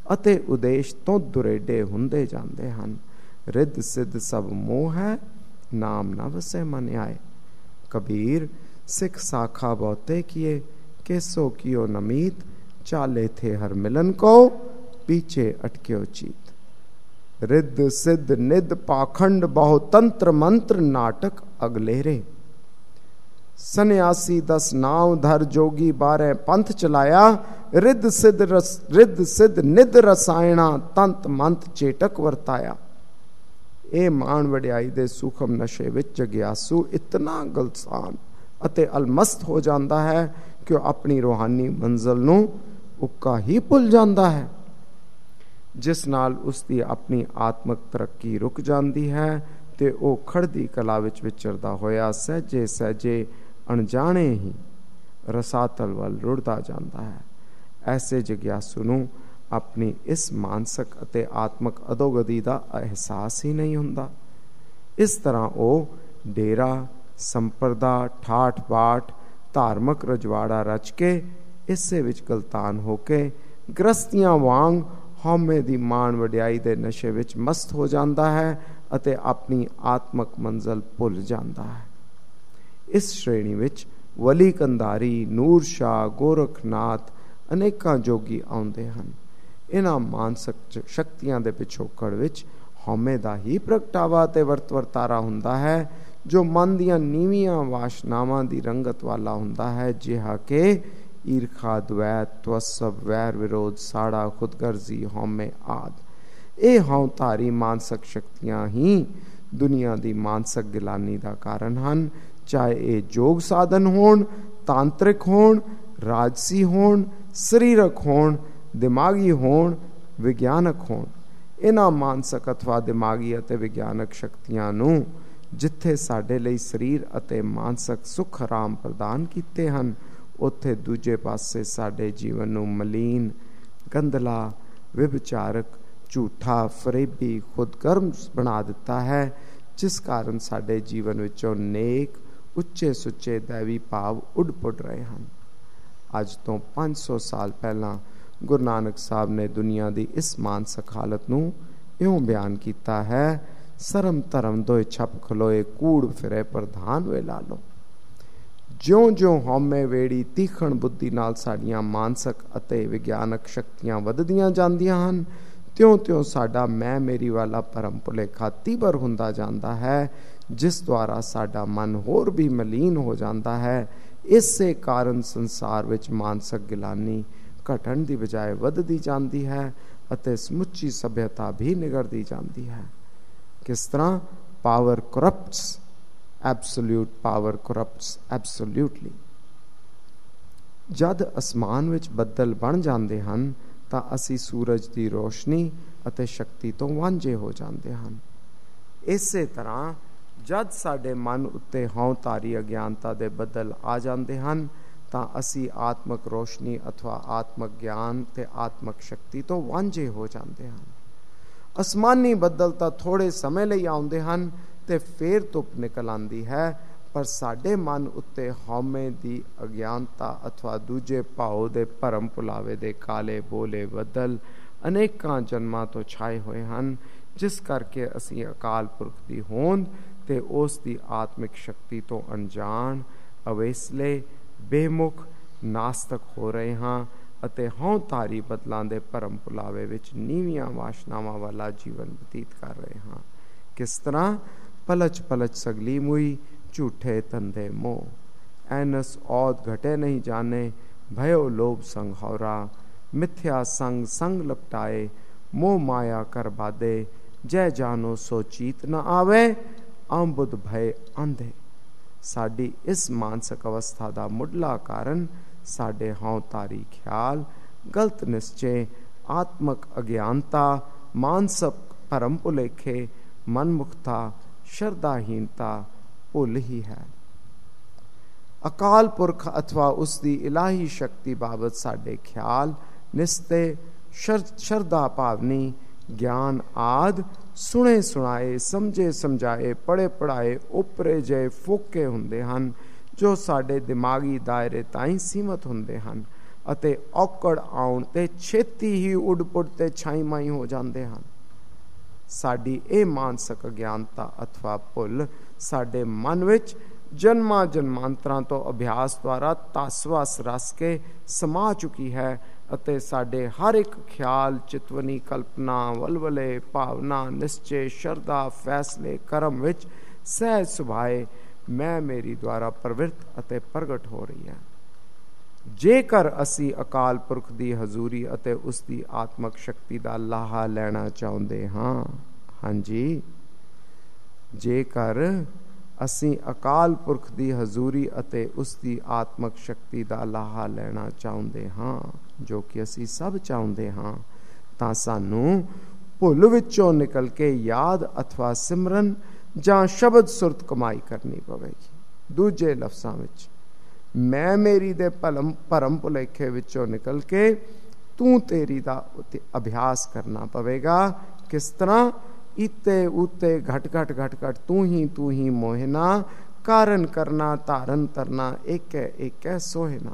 ਅਤੇ ਉਦੇਸ਼ ਤੋਂ ਦੁਰੇਡੇ ਹੁੰਦੇ ਜਾਂਦੇ ਹਨ। ਰਿੱਧ ਸਿੱਧ ਸਭ ਮੋਹ ਹੈ, ਨਾਮ ਨਾ ਵਸੈ ਮਨ ਆਏ। ਕਬੀਰ ਸਿੱਖ ਸਾਖਾ ਬਹੁਤੇ ਕੀਏ, केसो कियो नमीत, चाले थे हर मिलन को, पीछे अटक्यो चीत। रिद्ध सिद्ध निध पाखंड बहु तंत्र मंत्र नाटक अगलेरे। सन्यासी दस नाव धर जोगी बारह पंथ चलाया, रिद्ध सिद्ध रस रिद्ध सिद्ध निध रसायणा तंत मंत चेटक वरताया। ए मान वड्याई दे सूखम नशे विच जग्यासू इतना गलसान ਅਤੇ ਅਲਮਸਤ ਹੋ ਜਾਂਦਾ ਹੈ ਕਿ ਉਹ ਆਪਣੀ ਰੂਹਾਨੀ ਮੰਜ਼ਲ ਨੂੰ ਉੱਕਾ ਹੀ ਭੁੱਲ ਜਾਂਦਾ ਹੈ, ਜਿਸ ਨਾਲ ਉਸ ਦੀ ਆਪਣੀ ਆਤਮਿਕ ਤਰੱਕੀ ਰੁਕ ਜਾਂਦੀ ਹੈ ਤੇ ਉਹ ਖੜਦੀ ਕਲਾ ਵਿੱਚ ਵਿਚਰਦਾ ਹੋਇਆ ਸਹਿਜੇ ਸਹਿਜੇ ਅਣਜਾਣੇ ਹੀ ਰਸਾਤਲ ਵੱਲ ਰੁੜਦਾ ਜਾਂਦਾ ਹੈ। ਐਸੇ ਜਗਿਆਸੂ ਨੂੰ ਆਪਣੀ ਇਸ ਮਾਨਸਿਕ ਅਤੇ ਆਤਮਿਕ ਅਧੋਗਤੀ ਦਾ ਅਹਿਸਾਸ ਹੀ ਨਹੀਂ ਹੁੰਦਾ। ਇਸ ਤਰ੍ਹਾਂ ਉਹ ਡੇਰਾ ਸੰਪਰਦਾ ਠਾਠ ਬਾਠ ਧਾਰਮਿਕ ਰਜਵਾੜਾ ਰਚ ਕੇ ਇਸੇ ਵਿੱਚ ਗਲਤਾਨ ਹੋ ਕੇ ਗ੍ਰਸਤੀਆਂ ਵਾਂਗ ਹਉਮੈ ਦੀ ਮਾਣ ਵਡਿਆਈ ਦੇ ਨਸ਼ੇ ਵਿੱਚ ਮਸਤ ਹੋ ਜਾਂਦਾ ਹੈ ਅਤੇ ਆਪਣੀ ਆਤਮਿਕ ਮੰਜ਼ਲ ਭੁੱਲ ਜਾਂਦਾ ਹੈ। ਇਸ ਸ਼੍ਰੇਣੀ ਵਿੱਚ ਵਲੀ ਕੰਧਾਰੀ, ਨੂਰ ਸ਼ਾਹ, ਗੋਰਖਨਾਥ ਅਨੇਕਾਂ ਜੋਗੀ ਆਉਂਦੇ ਹਨ। ਇਹਨਾਂ ਮਾਨਸਿਕ ਸ਼ਕਤੀਆਂ ਦੇ ਪਿਛੋਕੜ ਵਿੱਚ ਹਉਮੈ ਦਾ ਹੀ ਪ੍ਰਗਟਾਵਾ ਤੇ ਵਰਤ ਵਰਤਾਰਾ ਹੁੰਦਾ ਹੈ, ਜੋ ਮਨ ਦੀਆਂ ਨੀਵੀਆਂ ਵਾਸ਼ਨਾਵਾਂ ਦੀ ਰੰਗਤ ਵਾਲਾ ਹੁੰਦਾ ਹੈ, ਜਿਹਾ ਕਿ ਈਰਖਾ, ਦਵੈਤ, ਤਵਸਬ, ਵੈਰ ਵਿਰੋਧ, ਸਾੜਾ, ਖੁਦਗਰਜ਼ੀ, ਹਉਮੈ ਆਦਿ। ਇਹ ਹਉਧਾਰੀ ਮਾਨਸਿਕ ਸ਼ਕਤੀਆਂ ਹੀ ਦੁਨੀਆ ਦੀ ਮਾਨਸਿਕ ਗਿਲਾਨੀ ਦਾ ਕਾਰਨ ਹਨ, ਚਾਹੇ ਇਹ ਯੋਗ ਸਾਧਨ ਹੋਣ, ਤਾਂਤਰਿਕ ਹੋਣ, ਰਾਜਸੀ ਹੋਣ, ਸਰੀਰਕ ਹੋਣ, ਦਿਮਾਗੀ ਹੋਣ, ਵਿਗਿਆਨਕ ਹੋਣ। ਇਹਨਾਂ ਮਾਨਸਿਕ ਅਥਵਾ ਦਿਮਾਗੀ ਅਤੇ ਵਿਗਿਆਨਕ ਸ਼ਕਤੀਆਂ ਨੂੰ ਜਿੱਥੇ ਸਾਡੇ ਲਈ ਸਰੀਰ ਅਤੇ ਮਾਨਸਿਕ ਸੁੱਖ ਆਰਾਮ ਪ੍ਰਦਾਨ ਕੀਤੇ ਹਨ, ਉੱਥੇ ਦੂਜੇ ਪਾਸੇ ਸਾਡੇ ਜੀਵਨ ਨੂੰ ਮਲੀਨ, ਗੰਦਲਾ, ਵਿਭਚਾਰਕ, ਝੂਠਾ, ਫਰੇਬੀ, ਖੁਦਗਰਮ ਬਣਾ ਦਿੱਤਾ ਹੈ, ਜਿਸ ਕਾਰਨ ਸਾਡੇ ਜੀਵਨ ਵਿੱਚੋਂ ਨੇਕ, ਉੱਚੇ ਸੁੱਚੇ ਦੈਵੀ ਭਾਵ ਉੱਡ ਪੁੱਡ ਰਹੇ ਹਨ। ਅੱਜ ਤੋਂ ਪੰਜ ਸੌ ਸਾਲ ਪਹਿਲਾਂ ਗੁਰੂ ਨਾਨਕ ਸਾਹਿਬ ਨੇ ਦੁਨੀਆ ਦੀ ਇਸ ਮਾਨਸਿਕ ਹਾਲਤ ਨੂੰ ਇਉਂ ਬਿਆਨ ਕੀਤਾ ਹੈ, ਸਰਮ ਧਰਮ ਦੋਇ ਛਪ ਖਲੋਏ, ਕੂੜ ਫਿਰੇ ਪ੍ਰਧਾਨ ਵੇ ਲਾ ਲੋ। ਜਿਉਂ ਜਿਉਂ ਹਉਮੈ ਵੇੜੀ ਤੀਖਣ ਬੁੱਧੀ ਨਾਲ ਸਾਡੀਆਂ ਮਾਨਸਿਕ ਅਤੇ ਵਿਗਿਆਨਕ ਸ਼ਕਤੀਆਂ ਵੱਧਦੀਆਂ ਜਾਂਦੀਆਂ ਹਨ, ਤਿਉਂ ਤਿਉਂ ਸਾਡਾ ਮੈਂ ਮੇਰੀ ਵਾਲਾ ਭਰਮ ਭੁਲੇਖਾ ਤੀਬਰ ਹੁੰਦਾ ਜਾਂਦਾ ਹੈ, ਜਿਸ ਦੁਆਰਾ ਸਾਡਾ ਮਨ ਹੋਰ ਵੀ ਮਲੀਨ ਹੋ ਜਾਂਦਾ ਹੈ। ਇਸੇ ਕਾਰਨ ਸੰਸਾਰ ਵਿੱਚ ਮਾਨਸਿਕ ਗਿਲਾਨੀ ਘਟਣ ਦੀ ਬਜਾਏ ਵੱਧਦੀ ਜਾਂਦੀ ਹੈ ਅਤੇ ਸਮੁੱਚੀ ਸਭਿਅਤਾ ਵੀ ਨਿਗਰਦੀ ਜਾਂਦੀ ਹੈ। ਕਿਸ ਤਰ੍ਹਾਂ power corrupts, absolute power corrupts absolutely. ਜਦ ਅਸਮਾਨ ਵਿੱਚ ਬੱਦਲ ਬਣ ਜਾਂਦੇ ਹਨ ਤਾਂ ਅਸੀਂ ਸੂਰਜ ਦੀ ਰੋਸ਼ਨੀ ਅਤੇ ਸ਼ਕਤੀ ਤੋਂ ਵਾਂਝੇ ਹੋ ਜਾਂਦੇ ਹਨ। ਇਸੇ ਤਰ੍ਹਾਂ ਜਦ ਸਾਡੇ ਮਨ ਉੱਤੇ ਹਉਧਾਰੀ ਅਗਿਆਨਤਾ ਦੇ ਬੱਦਲ ਆ ਜਾਂਦੇ ਹਨ ਤਾਂ ਅਸੀਂ ਆਤਮਿਕ ਰੋਸ਼ਨੀ ਅਥਵਾ ਆਤਮਿਕ ਗਿਆਨ ਤੇ ਆਤਮਿਕ ਸ਼ਕਤੀ ਤੋਂ ਵਾਂਝੇ ਹੋ ਜਾਂਦੇ ਹਨ। ਅਸਮਾਨੀ ਬੱਦਲ ਤਾਂ ਥੋੜ੍ਹੇ ਸਮੇਂ ਲਈ ਆਉਂਦੇ ਹਨ ਤੇ ਫੇਰ ਧੁੱਪ ਨਿਕਲ ਆਉਂਦੀ ਹੈ, ਪਰ ਸਾਡੇ ਮਨ ਉੱਤੇ ਹਉਮੈ ਦੀ ਅਗਿਆਨਤਾ ਅਥਵਾ ਦੂਜੇ ਭਾਉ ਦੇ ਭਰਮ ਭੁਲਾਵੇ ਦੇ ਕਾਲੇ ਬੋਲੇ ਬੱਦਲ ਅਨੇਕਾਂ ਜਨਮਾਂ ਤੋਂ ਛਾਏ ਹੋਏ ਹਨ, ਜਿਸ ਕਰਕੇ ਅਸੀਂ ਅਕਾਲ ਪੁਰਖ ਦੀ ਹੋਂਦ ਤੇ ਉਸ ਦੀ ਆਤਮਿਕ ਸ਼ਕਤੀ ਤੋਂ ਅਣਜਾਣ, ਅਵੇਸਲੇ, ਬੇਮੁਖ, ਨਾਸਤਕ ਹੋ ਰਹੇ ਹਾਂ ਅਤੇ ਹਉਧਾਰੀ ਬਦਲਾਂ ਦੇ ਭਰਮ ਭੁਲਾਵੇ ਵਿੱਚ ਨੀਵੀਆਂ ਵਾਸ਼ਨਾਵਾਂ ਵਾਲਾ ਜੀਵਨ ਬਤੀਤ ਕਰ ਰਹੇ ਹਾਂ। ਕਿਸ ਤਰ੍ਹਾਂ ਪਲਚ ਪਲਚ ਸਗਲੀ ਮੁਈ, ਝੂਠੇ ਧੰਦੇ ਮੋਹ, ਐਨਸ ਔਦ ਘਟੇ ਨਹੀਂ ਜਾਣੇ, भयो लोभ संग हौरा, मिथ्या संग संग लपटाए, मोह माया कर बादे, जय जानो सो चीत न आवे, अंबुद भय अंधे। साडी इस मानसिक अवस्था ਦਾ ਮੁੱਢਲਾ ਕਾਰਨ ਸਾਡੇ ਹਉਧਾਰੀ ਖਿਆਲ, ਗਲਤ ਨਿਸ਼ਚੇ, ਆਤਮਕ ਅਗਿਆਨਤਾ, ਮਾਨਸਿਕ ਭਰਮ ਭੁਲੇਖੇ, ਮਨਮੁਖਤਾ, ਸ਼ਰਧਾਹੀਨਤਾ, ਭੁੱਲ ਹੀ ਹੈ। ਅਕਾਲ ਪੁਰਖ ਅਥਵਾ ਉਸ ਦੀ ਇਲਾਹੀ ਸ਼ਕਤੀ ਬਾਬਤ ਸਾਡੇ ਖਿਆਲ, ਨਿਸ਼ਚੇ, ਸ਼ਰਧਾ ਭਾਵਨੀ, ਗਿਆਨ ਆਦਿ ਸੁਣੇ ਸੁਣਾਏ, ਸਮਝੇ ਸਮਝਾਏ, ਪੜ੍ਹੇ ਪੜ੍ਹਾਏ, ਉਪਰੇ ਜੇ ਫੋਕੇ ਹੁੰਦੇ ਹਨ, ਜੋ ਸਾਡੇ ਦਿਮਾਗੀ ਦਾਇਰੇ ਤਾਈਂ ਸੀਮਤ ਹੁੰਦੇ ਹਨ ਅਤੇ ਔਕੜ ਆਉਣ ਤੇ ਛੇਤੀ ਹੀ ਉੱਡ ਪੁੱਡ ਤੇ ਛਾਈ ਮਾਈ ਹੋ ਜਾਂਦੇ ਹਨ। ਸਾਡੀ ਇਹ ਮਾਨਸਿਕ ਅਗਿਆਨਤਾ ਅਥਵਾ ਭੁੱਲ ਸਾਡੇ ਮਨ ਵਿੱਚ ਜਨਮਾਂ ਜਨਮਾਂਤਰਾਂ ਤੋਂ ਅਭਿਆਸ ਦੁਆਰਾ ਧਸ-ਵਸ ਰਸ ਕੇ ਸਮਾ ਚੁੱਕੀ ਹੈ ਅਤੇ ਸਾਡੇ ਹਰ ਇੱਕ ਖਿਆਲ, ਚਿਤਵਨੀ, ਕਲਪਨਾ, ਵਲਵਲੇ, ਭਾਵਨਾ, ਨਿਸ਼ਚੇ, ਸ਼ਰਧਾ, ਫੈਸਲੇ, ਕਰਮ ਵਿੱਚ ਸਹਿਜ ਸੁਭਾਏ ਮੈਂ ਮੇਰੀ ਦੁਆਰਾ ਪ੍ਰਵਿਰਤ ਅਤੇ ਪ੍ਰਗਟ ਹੋ ਰਹੀ ਹੈ। ਜੇਕਰ ਅਸੀਂ ਅਕਾਲ ਪੁਰਖ ਦੀ ਹਜ਼ੂਰੀ ਅਤੇ ਉਸ ਦੀ ਆਤਮਕ ਸ਼ਕਤੀ ਦਾ ਲਾਹਾ ਲੈਣਾ ਚਾਹੁੰਦੇ ਹਾਂ, ਹਾਂਜੀ, ਜੇਕਰ ਅਸੀਂ ਅਕਾਲ ਪੁਰਖ ਦੀ ਹਜ਼ੂਰੀ ਅਤੇ ਉਸ ਦੀ ਆਤਮਕ ਸ਼ਕਤੀ ਦਾ ਲਾਹਾ ਲੈਣਾ ਚਾਹੁੰਦੇ ਹਾਂ, ਜੋ ਕਿ ਅਸੀਂ ਸਭ ਚਾਹੁੰਦੇ ਹਾਂ, ਤਾਂ ਸਾਨੂੰ ਭੁੱਲ ਵਿੱਚੋਂ ਨਿਕਲ ਕੇ ਯਾਦ ਅਥਵਾ ਸਿਮਰਨ ਜਾਂ ਸ਼ਬਦ ਸੁਰਤ ਕਮਾਈ ਕਰਨੀ ਪਵੇਗੀ। ਦੂਜੇ ਲਫ਼ਜ਼ਾਂ ਵਿੱਚ ਮੈਂ ਮੇਰੀ ਦੇ ਭਲਮ ਭਰਮ ਭੁਲੇਖੇ ਵਿੱਚੋਂ ਨਿਕਲ ਕੇ ਤੂੰ ਤੇਰੀ ਦਾ ਅਭਿਆਸ ਕਰਨਾ ਪਵੇਗਾ। ਕਿਸ ਤਰ੍ਹਾਂ? ਇਤੇ ਉਤੇ ਘਟ ਘਟ ਘਟ ਘਟ ਤੂੰ ਹੀ ਤੂੰ ਹੀ ਮੋਹਿਨਾ, ਕਾਰਨ ਕਰਨਾ ਧਾਰਨ ਤਰਨਾ, ਏਕੈ ਏਕੈ सोहिना।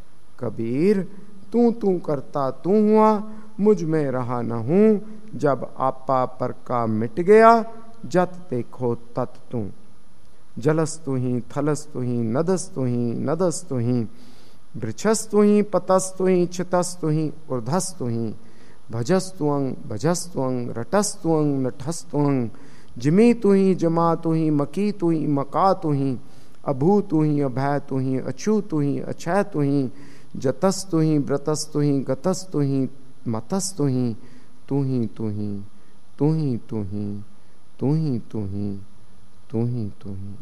कबीर तू तू करता तू हुआ, मुझ में रहा न हूँ, जब आपा पर का मिट गया, जत देखो तत तू। जलस तू ही, थलस तू ही, नदस तू ही, नदस तू ही, वृक्षस तू ही, पतस तू ही, छितस तू ही, ऊर्धस तू ही, भजस तुअंग भजस तुअंग, रटस तुअंग नठस तुअंग, जिमी तू ही, जमा तू ही, मकी तू ही, मका तू ही, अभू तू ही, अभय तू ही, अछू तू ही, अछय तू ही, जतस तू ही, व्रतस तू ही, गतस तू ही, मतस तू ही, तू ही तू ही, तू ही तू ही, तू ही तू ही, तू ही तू ही।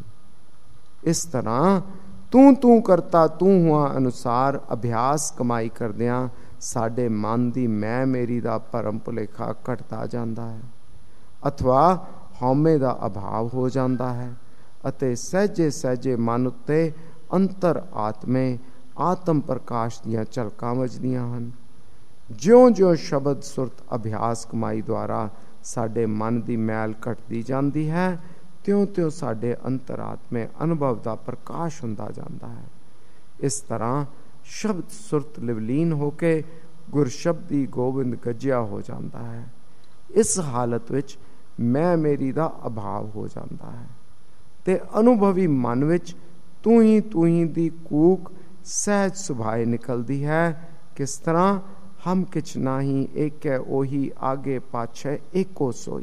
इस तरह तू तू करता तू हुआ अनुसार अभ्यास कमाई करदियां ਸਾਡੇ ਮਨ ਦੀ ਮੈਂ ਮੇਰੀ ਦਾ ਭਰਮ ਭੁਲੇਖਾ ਘਟਦਾ ਜਾਂਦਾ ਹੈ ਅਥਵਾ ਹਉਮੈ ਦਾ ਅਭਾਵ ਹੋ ਜਾਂਦਾ ਹੈ ਅਤੇ ਸਹਿਜੇ ਸਹਿਜੇ ਮਨ ਉੱਤੇ ਅੰਤਰ ਆਤਮੇ ਆਤਮ ਪ੍ਰਕਾਸ਼ ਦੀਆਂ ਝਲਕਾਂ ਵੱਜਦੀਆਂ ਹਨ। ਜਿਉਂ-ਜਿਉਂ ਸ਼ਬਦ ਸੁਰਤ ਅਭਿਆਸ ਕਮਾਈ ਦੁਆਰਾ ਸਾਡੇ ਮਨ ਦੀ ਮੈਲ ਘਟਦੀ ਜਾਂਦੀ ਹੈ, ਤਿਉਂ-ਤਿਉਂ ਸਾਡੇ ਅੰਤਰ ਆਤਮੇ ਅਨੁਭਵ ਦਾ ਪ੍ਰਕਾਸ਼ ਹੁੰਦਾ ਜਾਂਦਾ ਹੈ। ਇਸ ਤਰ੍ਹਾਂ ਸ਼ਬਦ ਸੁਰਤ ਲਿਵਲੀਨ ਹੋ ਕੇ ਗੁਰਸ਼ਬਦੀ ਗੋਬਿੰਦ ਗੱਜਿਆ ਹੋ ਜਾਂਦਾ ਹੈ। ਇਸ ਹਾਲਤ ਵਿੱਚ ਮੈਂ ਮੇਰੀ ਦਾ ਅਭਾਵ ਹੋ ਜਾਂਦਾ ਹੈ ਤੇ ਅਨੁਭਵੀ ਮਨ ਵਿੱਚ ਤੂੰ ਹੀ ਤੂੰ ਹੀ ਦੀ ਕੂਕ ਸਹਿਜ ਸੁਭਾਏ ਨਿਕਲਦੀ ਹੈ। ਕਿਸ ਤਰ੍ਹਾਂ? ਹਮ ਕਿਛ ਨਾਹੀ ਏਕੈ ਉਹੀ, ਆਗੇ ਪਾਛੈ ਏਕੋ ਸੋਈ।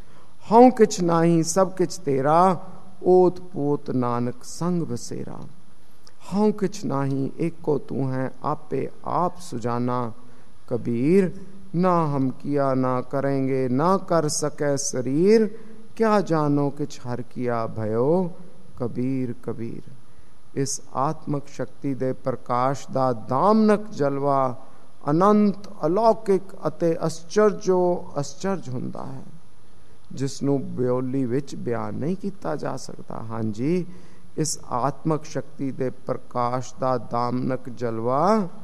ਹਉ ਕਿਛ ਨਾਹੀ ਸਭ ਕਿਛ ਤੇਰਾ, ओत पोत नानक संग बसेरा। हूँ किछ नाही एको तू है, आपे आप सुजाना। कबीर ना हम किया ना करेंगे, ना कर सके शरीर, क्या जानो किछ हर किया भयो। कबीर कबीर इस आत्मक शक्ति दे प्रकाश दा दामनक जलवा अनंत अलौकिक ਅਤੇ ਅਸਚਰਜੋ ਅਸਚਰਜ ਹੁੰਦਾ ਹੈ, ਜਿਸ ਨੂੰ ਬਿਓਲੀ ਵਿੱਚ ਬਿਆਨ ਨਹੀਂ ਕੀਤਾ ਜਾ ਸਕਦਾ। ਹਾਂਜੀ, ਇਸ ਆਤਮਕ ਸ਼ਕਤੀ ਦੇ ਪ੍ਰਕਾਸ਼ ਦਾ ਦਾਮਨਕ ਜਲਵਾ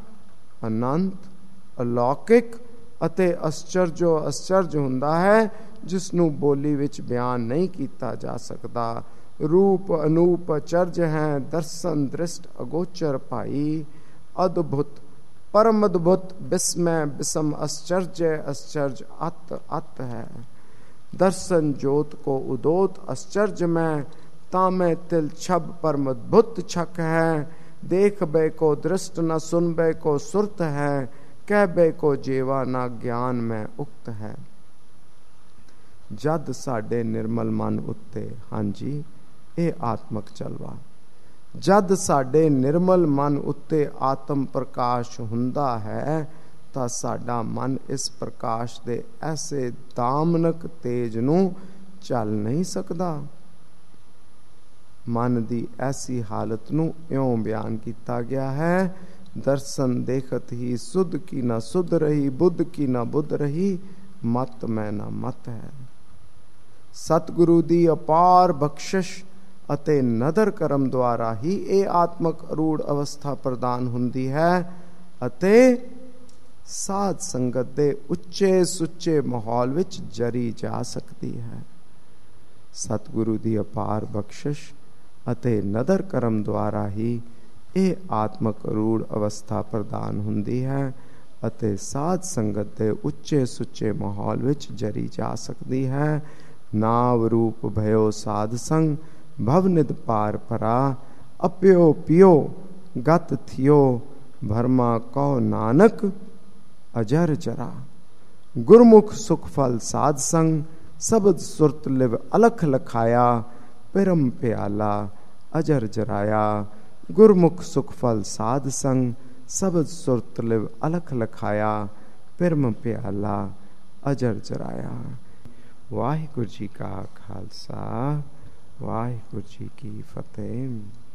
ਅਨੰਤ ਅਲੌਕਿਕ ਅਤੇ ਅਸਚਰਜੋ ਅਸਚਰਜ ਹੁੰਦਾ ਹੈ, ਜਿਸ ਨੂੰ ਬੋਲੀ ਵਿੱਚ ਬਿਆਨ ਨਹੀਂ ਕੀਤਾ ਜਾ ਸਕਦਾ। रूप अनूप अचर्ज हैं, दर्शन दृष्ट अगोचर पाई। अद्भुत परम अद्भुत विस्मय विषम आश्चर्य आश्चर्य अत अत है। दर्शन ज्योत को उदोत आश्चर्य में, तामे तिल छब परम अद्भुत छक है। देख बे को दृष्ट न सुन बे को सुरत है, कह बे को जेवा न ज्ञान में उक्त है। जद साडे निर्मल मन उत्ते, हाँ जी ਇਹ ਆਤਮਕ ਜਲਵਾ, ਜਦ ਸਾਡੇ ਨਿਰਮਲ ਮਨ ਉੱਤੇ ਆਤਮ ਪ੍ਰਕਾਸ਼ ਹੁੰਦਾ ਹੈ ਤਾਂ ਸਾਡਾ ਮਨ ਇਸ ਪ੍ਰਕਾਸ਼ ਦੇ ਐਸੇ ਦਾਮਨਕ ਤੇਜ ਨੂੰ ਚੱਲ ਨਹੀਂ ਸਕਦਾ। ਮਨ ਦੀ ਐਸੀ ਹਾਲਤ ਨੂੰ ਇਉਂ ਬਿਆਨ ਕੀਤਾ ਗਿਆ ਹੈ, ਦਰਸ਼ਨ ਦੇਖਤ ਹੀ ਸੁਧ ਕੀ ਨਾ ਸੁਧ ਰਹੀ, ਬੁੱਧ ਕੀ ਨਾ ਬੁੱਧ ਰਹੀ, ਮਤ ਮੈਂ ਨਾ ਮਤ ਹੈ। ਸਤਿਗੁਰੂ ਦੀ ਅਪਾਰ ਬਖਸ਼ਿਸ਼ ਅਤੇ ਨਦਰ ਕਰਮ ਦੁਆਰਾ ਹੀ ਇਹ ਆਤਮਕ ਅਰੂੜ ਅਵਸਥਾ ਪ੍ਰਦਾਨ ਹੁੰਦੀ ਹੈ ਅਤੇ ਸਾਧ ਸੰਗਤ ਦੇ ਉੱਚੇ ਸੁੱਚੇ ਮਾਹੌਲ ਵਿੱਚ ਜਰੀ ਜਾ ਸਕਦੀ ਹੈ। ਸਤਿਗੁਰੂ ਦੀ ਅਪਾਰ ਬਖਸ਼ਿਸ਼ ਅਤੇ ਨਦਰ ਕਰਮ ਦੁਆਰਾ ਹੀ ਇਹ ਆਤਮਕ ਰੂੜ ਅਵਸਥਾ ਪ੍ਰਦਾਨ ਹੁੰਦੀ ਹੈ ਅਤੇ ਸਾਧ ਸੰਗਤ ਦੇ ਉੱਚੇ ਸੁੱਚੇ ਮਾਹੌਲ ਵਿੱਚ ਜਰੀ ਜਾ ਸਕਦੀ ਹੈ। ਨਾਵ ਰੂਪ ਭਇਓ ਸਾਧ ਸੰਗ ਭਵ ਨਿਧ ਪਾਰ ਪਰਾ, ਅਪਿਓ ਪਿਓ ਗਤ ਥਿਓ ਭਰਮਾ ਕਉ ਨਾਨਕ ਅਜਰ ਜਰਾ। ਗੁਰਮੁਖ ਸੁਖ ਫਲ ਸਾਧ ਸੰਗ ਸਬਦ ਸੁਰਤ ਲਿਵ ਅਲਖ ਲਖਾਇਆ, ਪਿਰਮ ਪਿਆਲਾ ਅਜਰ ਜਰਾਇਆ। ਗੁਰਮੁਖ ਸੁਖ ਫਲ ਸਾਧ ਸੰਗ ਸਬਦ ਸੁਰਤ ਲਿਵ ਅਲਖ ਲਖਾਇਆ, ਪਿਰਮ ਪਿਆਲਾ ਅਜਰ ਜਰਾਇਆ। ਵਾਹਿਗੁਰੂ ਜੀ ਕਾ ਖਾਲਸਾ, ਵਾਹਿਗੁਰੂ ਜੀ ਕੀ ਫਤਿਹ।